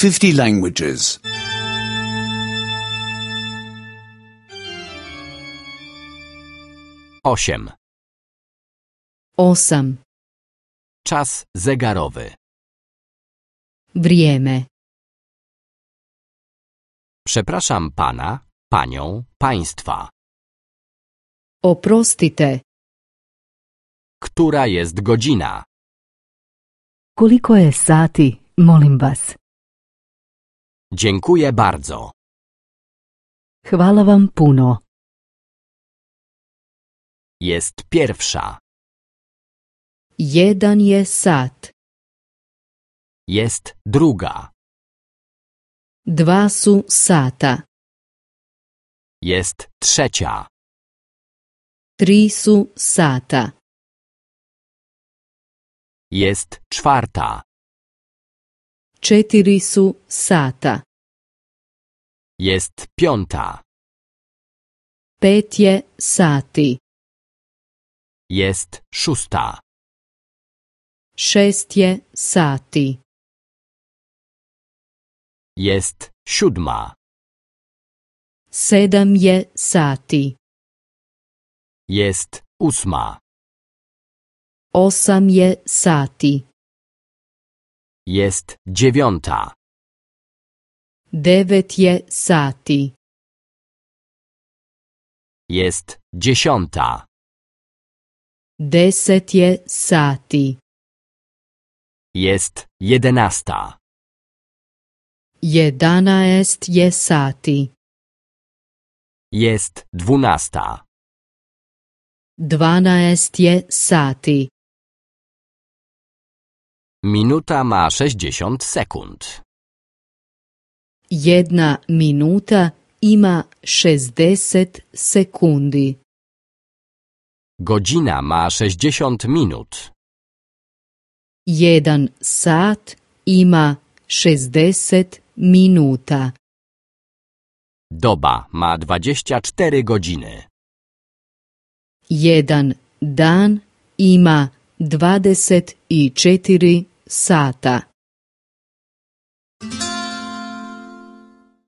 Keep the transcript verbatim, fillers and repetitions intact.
fifty languages. Osiem. Osam. Czas zegarowy. Vrijeme. Przepraszam pana, panią, państwa. Oprostite. Która jest godzina? Koliko je sati, molim vas? Dziękuję bardzo. Hvala vam puno. Jest pierwsza. Jedan je sat. Jest druga. Dva su sata. Jest trzecia. Tri su sata. Jest czwarta. Četiri su sata. Jest piąta. Pet je sati. Jest szósta. Šest je sati. Jest siódma. Sedam je sati. Jest ósma. Osam je sati. Jest dziewiąta. Devet je sati. Jest dziesiąta. Deset je sati. Jest jedenasta. Jedanaest je sati. Jest dwunasta. Dvanaest je sati. Minuta ma sześćdziesiąt sekund. Jedna minuta ima šezdeset sekundi. Godzina ma sześćdziesiąt minut. Jedan sat ima šezdeset minuta. Doba ma dwadzieścia cztery godziny. Jedan dan ima dvadeset četiri sata.